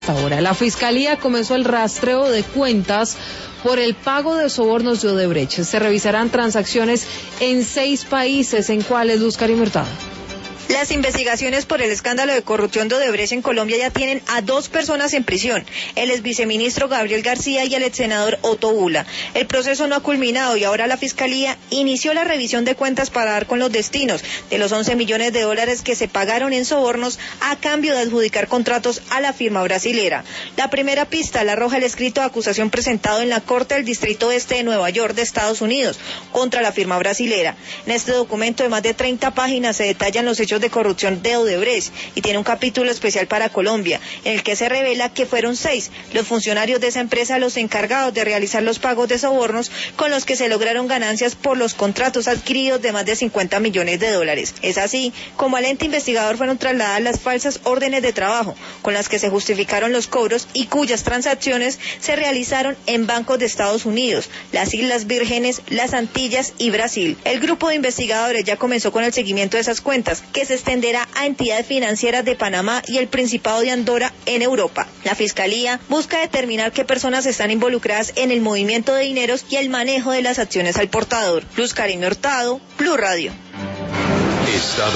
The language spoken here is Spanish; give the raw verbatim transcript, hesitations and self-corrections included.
esta hora. La Fiscalía comenzó el rastreo de cuentas por el pago de sobornos de Odebrecht. Se revisarán transacciones en seis países. ¿En cuáles, Luz Karim Hurtado? Las investigaciones por el escándalo de corrupción de Odebrecht en Colombia ya tienen a dos personas en prisión, el exviceministro Gabriel García y el exsenador Otto Bula. El proceso no ha culminado y ahora la Fiscalía inició la revisión de cuentas para dar con los destinos de los once millones de dólares que se pagaron en sobornos a cambio de adjudicar contratos a la firma brasilera. La primera pista la arroja el escrito de acusación presentado en la Corte del Distrito Este de Nueva York de Estados Unidos contra la firma brasilera. En este documento de más de treinta páginas se detallan los hechos de corrupción de Odebrecht y tiene un capítulo especial para Colombia, en el que se revela que fueron seis los funcionarios de esa empresa los encargados de realizar los pagos de sobornos con los que se lograron ganancias por los contratos adquiridos de más de cincuenta millones de dólares. Es así como al ente investigador fueron trasladadas las falsas órdenes de trabajo con las que se justificaron los cobros y cuyas transacciones se realizaron en bancos de Estados Unidos, las Islas Vírgenes, las Antillas y Brasil. El grupo de investigadores ya comenzó con el seguimiento de esas cuentas, que se extenderá a entidades financieras de Panamá y el Principado de Andorra en Europa. La Fiscalía busca determinar qué personas están involucradas en el movimiento de dineros y el manejo de las acciones al portador. Luz Karim Hurtado, Blue Radio.